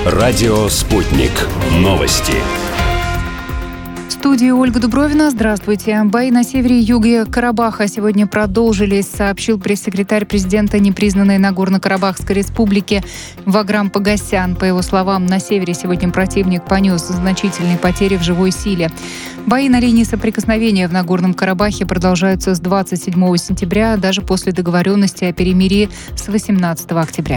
Радио «Спутник». Новости. В студии Ольга Дубровина. Здравствуйте. Бои на севере и юге Карабаха сегодня продолжились, сообщил пресс-секретарь президента непризнанной Нагорно-Карабахской республики Ваграм Погосян. По его словам, на севере сегодня противник понес значительные потери в живой силе. Бои на линии соприкосновения в Нагорном Карабахе продолжаются с 27 сентября, даже после договоренности о перемирии с 18 октября.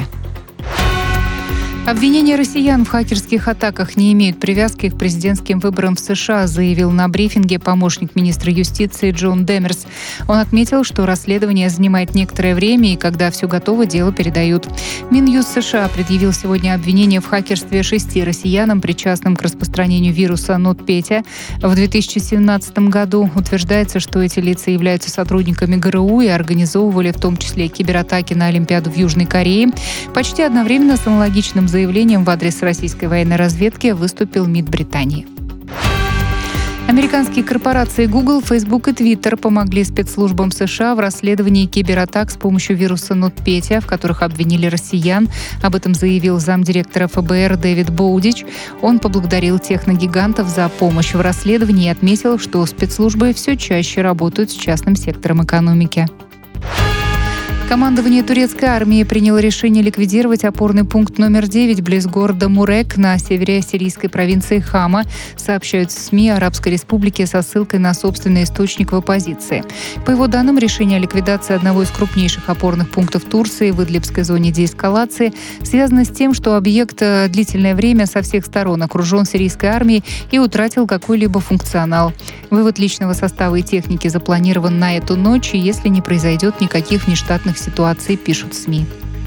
Обвинения россиян в хакерских атаках не имеют привязки к президентским выборам в США, заявил на брифинге помощник министра юстиции Джон Демерс. Он отметил, что расследование занимает некоторое время, и когда все готово, дело передают. Минюст США предъявил сегодня обвинение в хакерстве 6 россиянам, причастным к распространению вируса NotPetya. В 2017 году утверждается, что эти лица являются сотрудниками ГРУ и организовывали в том числе кибератаки на Олимпиаду в Южной Корее. Почти одновременно с аналогичным заявлением в адрес российской военной разведки выступил МИД Британии. Американские корпорации Google, Facebook и Twitter помогли спецслужбам США в расследовании кибератак с помощью вируса NotPetya, в которых обвинили россиян. Об этом заявил замдиректора ФБР Дэвид Боудич. Он поблагодарил техногигантов за помощь в расследовании и отметил, что спецслужбы все чаще работают с частным сектором экономики. Командование турецкой армии приняло решение ликвидировать опорный пункт номер 9 близ города Мурек на севере сирийской провинции Хама, сообщают СМИ Арабской Республики со ссылкой на собственный источник в оппозиции. По его данным, решение о ликвидации одного из крупнейших опорных пунктов Турции в Идлибской зоне деэскалации связано с тем, что объект длительное время со всех сторон окружен сирийской армией и утратил какой-либо функционал. Вывод личного состава и техники запланирован на эту ночь, если не произойдет никаких внештатных ситуаций, пишут СМИ.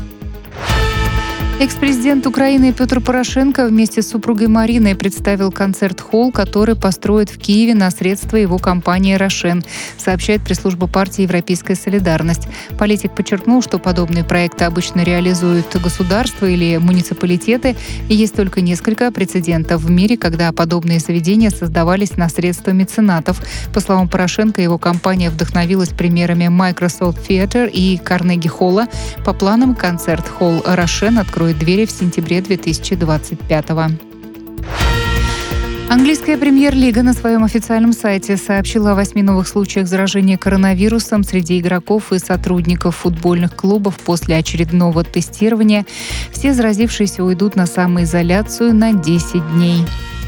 Экс-президент Украины Петр Порошенко вместе с супругой Мариной представил концерт-холл, который построит в Киеве на средства его компании «Рошен», сообщает пресс-служба партии «Европейская солидарность». Политик подчеркнул, что подобные проекты обычно реализуют государства или муниципалитеты, и есть только несколько прецедентов в мире, когда подобные заведения создавались на средства меценатов. По словам Порошенко, его компания вдохновилась примерами Microsoft Theater и Карнеги-холла. По планам, концерт-холл «Рошен» откроет двери в сентябре 2025-го. Английская премьер-лига на своем официальном сайте сообщила о 8 новых случаях заражения коронавирусом среди игроков и сотрудников футбольных клубов после очередного тестирования. Все заразившиеся уйдут на самоизоляцию на 10 дней.